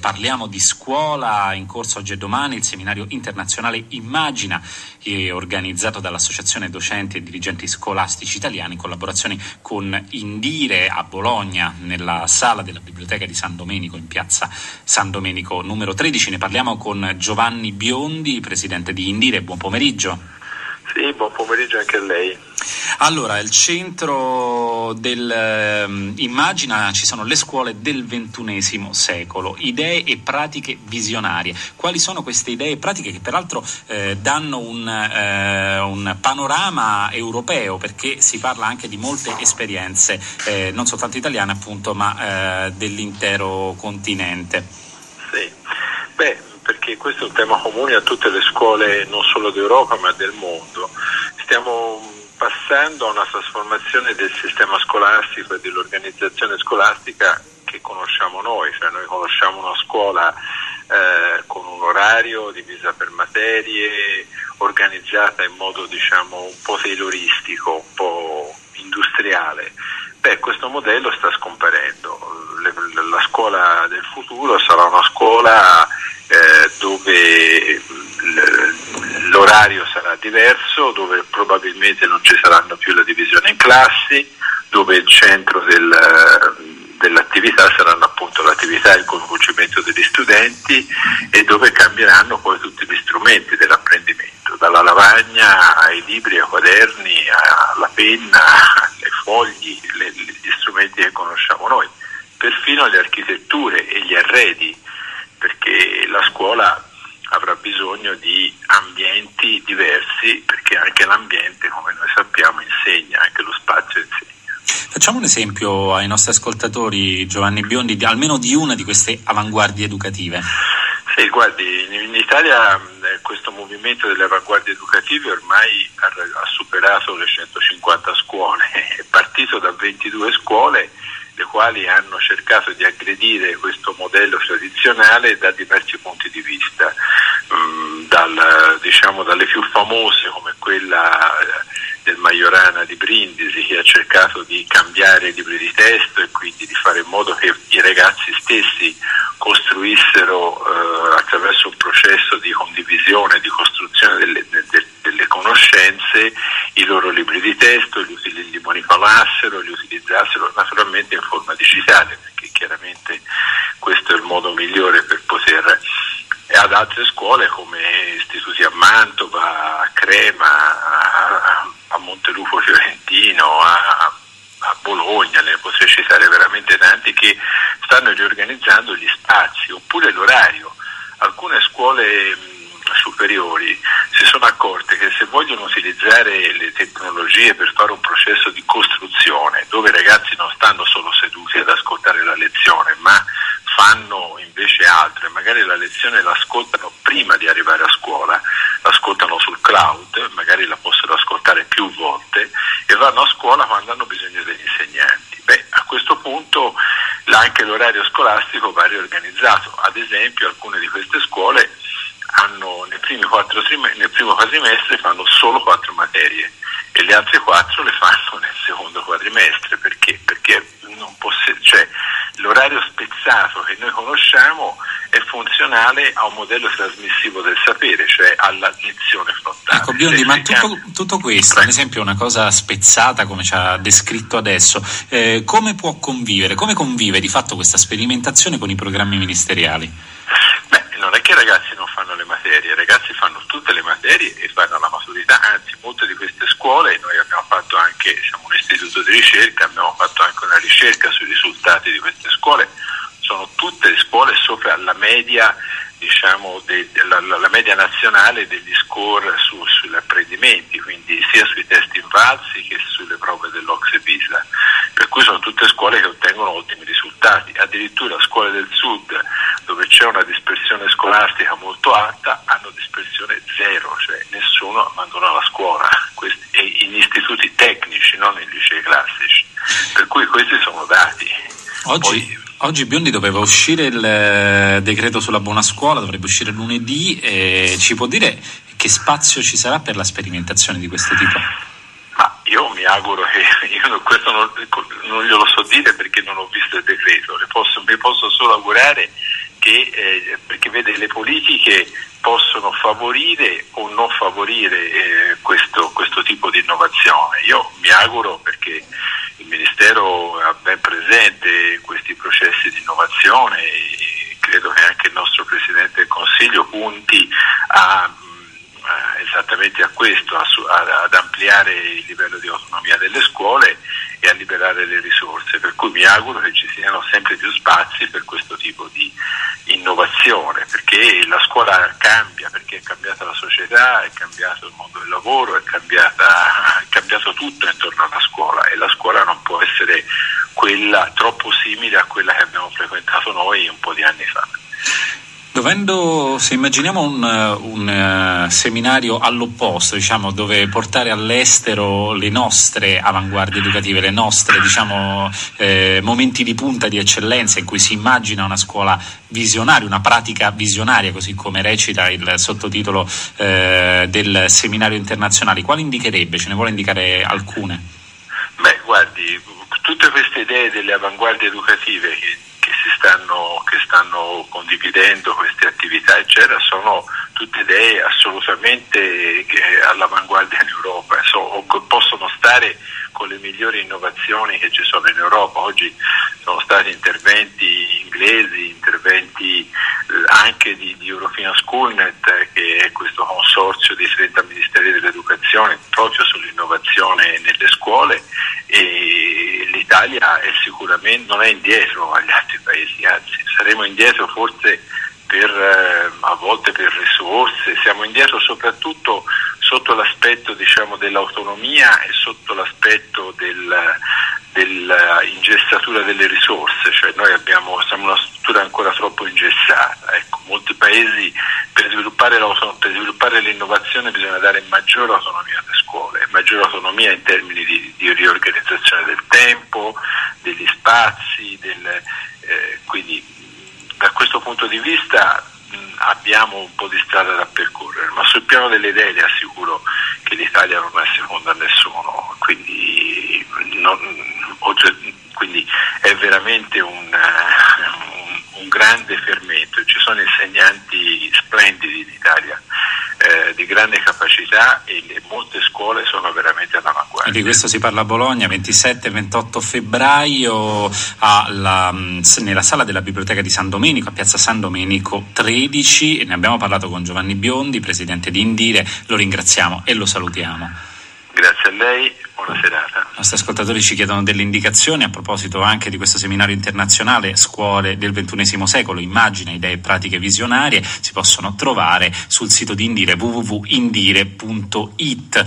parliamo di scuola. In corso oggi e domani il seminario internazionale Immagina, organizzato dall'Associazione Docenti e Dirigenti Scolastici Italiani in collaborazione con Indire a Bologna, nella sala della Biblioteca di San Domenico, in piazza San Domenico numero 13. Ne parliamo con Giovanni Biondi, presidente di Indire. Buon pomeriggio. Sì, buon pomeriggio anche a lei. Allora, al centro Immagina ci sono le scuole del XXI secolo, idee e pratiche visionarie. Quali sono queste idee e pratiche che peraltro danno un panorama europeo, perché si parla anche di molte esperienze, non soltanto italiane appunto, ma dell'intero continente? Sì, perché questo è un tema comune a tutte le scuole non solo d'Europa ma del mondo. Stiamo passando a una trasformazione del sistema scolastico e dell'organizzazione scolastica che conosciamo noi, cioè noi conosciamo una scuola con un orario divisa per materie, organizzata in modo un po' tayloristico, un po' industriale. Questo modello sta scomparendo. La scuola del futuro sarà una scuola dove l'orario sarà diverso, dove probabilmente non ci saranno più la divisione in classi, dove il centro dell'attività saranno appunto l'attività e il coinvolgimento degli studenti, e dove cambieranno poi tutti gli strumenti dell'apprendimento, dalla lavagna ai libri, ai quaderni, alla penna, ai fogli, gli strumenti che conosciamo noi, perfino le architetture e gli arredi, perché la scuola avrà bisogno di ambienti diversi, perché anche l'ambiente, come noi sappiamo, insegna, anche lo spazio insegna. Facciamo un esempio ai nostri ascoltatori, Giovanni Biondi, almeno di una di queste avanguardie educative. Sì, guardi, in Italia questo movimento delle avanguardie educative ormai ha superato le 150 scuole, è partito da 22 scuole, le quali hanno cercato di aggredire questo modello tradizionale da diversi punti di vista, dalle più famose come quella del Majorana di Brindisi, che ha cercato di cambiare i libri di testo e quindi di fare in modo che i ragazzi stessi costruissero attraverso un processo di condivisione, di costruzione delle conoscenze, i loro libri di testo, li manipolassero, li utilizzassero naturalmente in forma digitale, perché chiaramente questo è il modo migliore per poter. E ad altre scuole come istituti a Mantova, a Crema, a Montelupo Fiorentino, a Bologna, ne potrei citare veramente tanti, che stanno riorganizzando gli spazi oppure l'orario. Alcune scuole superiori si sono accorte che se vogliono utilizzare le tecnologie per fare un processo di costruzione, dove i ragazzi non stanno solo seduti ad ascoltare la lezione, ma fanno invece altro, e magari la lezione l'ascoltano prima di arrivare a scuola, l'ascoltano sul cloud, magari la possono ascoltare più volte, e vanno a scuola quando hanno bisogno degli insegnanti. A questo punto anche l'orario scolastico va riorganizzato. Ad esempio, alcune di queste scuole hanno nel primo quadrimestre fanno solo 4 materie e le altre 4 le fanno nel secondo quadrimestre. Perché non l'orario spezzato che noi conosciamo è funzionale a un modello trasmissivo del sapere, cioè alla lezione frontale. Ecco, Biondi, ma tutto questo, ad esempio una cosa spezzata come ci ha descritto adesso, come può convivere, come convive di fatto questa sperimentazione con i programmi ministeriali? Non è che i ragazzi non fanno le materie, i ragazzi fanno tutte le materie e fanno la maturità, anzi molte di queste scuole, noi abbiamo fatto anche, siamo un istituto di ricerca, abbiamo fatto anche una ricerca sui risultati di queste scuole, sono tutte le scuole sopra la media, la media nazionale degli score sugli apprendimenti, quindi sia sui test Invalsi che sulle prove dell'Ocse Pisa, per cui sono tutte scuole che ottengono ottimi risultati. Addirittura scuole del sud, dove c'è una dispersione scolastica molto alta, hanno dispersione zero, cioè nessuno abbandona la scuola, in istituti tecnici, non nei licei classici, per cui questi sono dati. Oggi Biondi doveva uscire il decreto sulla buona scuola, dovrebbe uscire lunedì, ci può dire che spazio ci sarà per la sperimentazione di questo tipo? Ma io mi auguro che questo non glielo so dire perché non ho visto il decreto, mi posso solo augurare perché vede, le politiche possono favorire o non favorire questo tipo di innovazione. Io mi auguro, perché il Ministero ha ben presente questi processi di innovazione, e credo che anche il nostro Presidente del Consiglio punti esattamente a questo, ad ampliare il livello di autonomia delle scuole e a liberare le risorse, per cui mi auguro che ci siano sempre più spazi per questo tipo di innovazione, perché la scuola cambia, perché è cambiata la società, è cambiato il mondo del lavoro, è cambiato tutto intorno alla scuola, e la scuola non può essere quella troppo simile a quella che abbiamo frequentato noi un po' di anni fa. Se immaginiamo un seminario all'opposto, diciamo, dove portare all'estero le nostre avanguardie educative, le nostre, diciamo, momenti di punta di eccellenza in cui si immagina una scuola visionaria, una pratica visionaria, così come recita il sottotitolo del seminario internazionale, quali indicherebbe? Ce ne vuole indicare alcune? Beh, guardi, tutte queste idee delle avanguardie educative che stanno condividendo queste attività, eccetera, sono tutte idee assolutamente all'avanguardia in Europa, o possono stare con le migliori innovazioni che ci sono in Europa. Oggi sono stati interventi inglesi, interventi anche di European Schoolnet, che è questo consorzio di 30 ministeri dell'educazione proprio sull'innovazione nelle scuole, e l'Italia è sicuramente, non è indietro agli altri paesi, anzi saremo indietro forse a volte per risorse, siamo indietro soprattutto sotto l'aspetto, diciamo, dell'autonomia e sotto l'aspetto dell'ingessatura delle risorse, cioè noi siamo una struttura ancora troppo ingessata. Ecco, molti paesi per sviluppare l'innovazione bisogna dare maggiore autonomia alle scuole, maggiore autonomia in termini di riorganizzazione del tempo, degli spazi, quindi da questo punto di vista abbiamo un po' di strada da percorrere, ma sul piano delle idee le assicuro che l'Italia non è seconda a nessuno, quindi è veramente un grande fermento. Ci sono insegnanti splendidi in Italia, di grande capacità, e molte scuole sono veramente all'avanguardia. Di questo si parla a Bologna 27 e 28 febbraio nella sala della Biblioteca di San Domenico, a Piazza San Domenico 13, e ne abbiamo parlato con Giovanni Biondi, presidente di Indire. Lo ringraziamo e lo salutiamo. Grazie a lei, buona serata. I nostri ascoltatori ci chiedono delle indicazioni a proposito anche di questo seminario internazionale Scuole del XXI secolo, immagina, idee e pratiche visionarie. Si possono trovare sul sito di Indire, www.indire.it.